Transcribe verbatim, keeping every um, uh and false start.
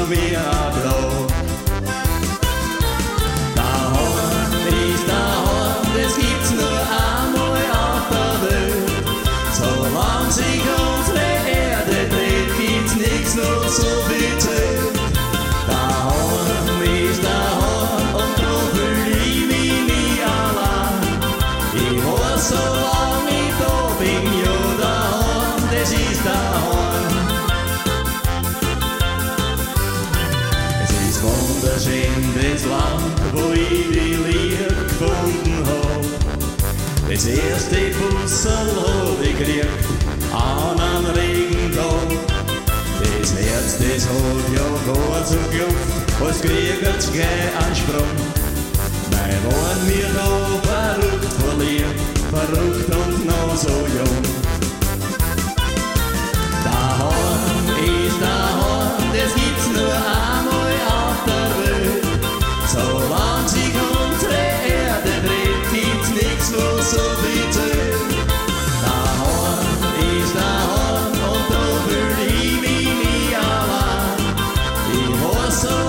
mir blau. Daheim ist daheim, das gibt's nur einmal auf der Welt. Solange sich unsere Erde dreht, gibt's nichts noch so viel Zeit. Daheim ist daheim und drum fühl ich mich nie allein. Ich weiß, solange ich da bin, ja daheim, das ist daheim. Es ist wunderschön, das Land, wo ich die Liebe gefunden hab. Das erste Bussel hab ich gekriegt an einem Regentag. Das Herz, das hat ja gar so geklopft, als kriegt's gleich einen Sprung. Mein waren wir da verrückt verliebt, verrückt und noch so jung. Daheim ist daheim, das gibt's nur einmal auf der Welt. Solange sich unsere Erde dreht, gibt's nichts, wo so viel zählt. Daheim ist daheim und da fühl ich mich nie allein. Ich weiß so